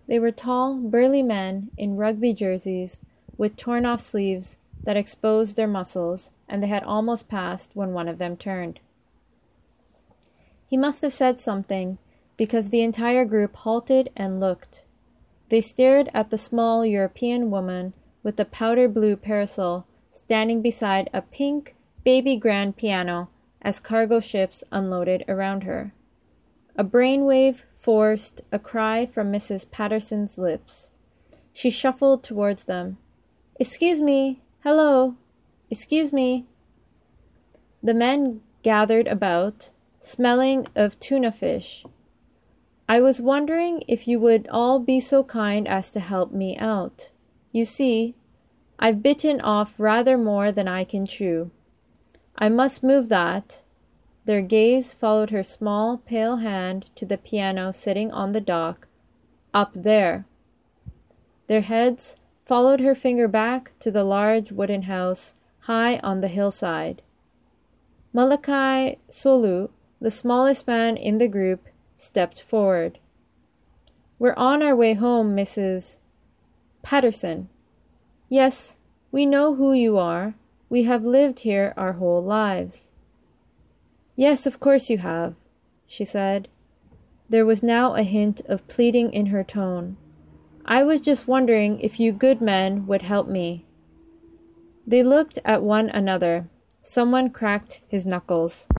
They were tall, burly men in rugby jerseys with torn-off sleeves that exposed their muscles, and they had almost passed when one of them turned. He must have said something, because the entire group halted and looked. They stared at the small European woman with the powder blue parasol standing beside a pink baby grand piano as cargo ships unloaded around her. A brainwave forced a cry from Mrs. Patterson's lips. She shuffled towards them. "Excuse me. Hello. Excuse me." The men gathered about, smelling of tuna fish. "I was wondering if you would all be so kind as to help me out. You see, I've bitten off rather more than I can chew. I must move that." Their gaze followed her small, pale hand to the piano sitting on the dock. "Up there." Their heads followed her finger back to the large wooden house high on the hillside. Malachi Solu, the smallest man in the group, stepped forward. "We're on our way home, Mrs. Patterson." "Yes, we know who you are. We have lived here our whole lives." "Yes, of course you have," she said. There was now a hint of pleading in her tone. "I was just wondering if you good men would help me." They looked at one another. Someone cracked his knuckles.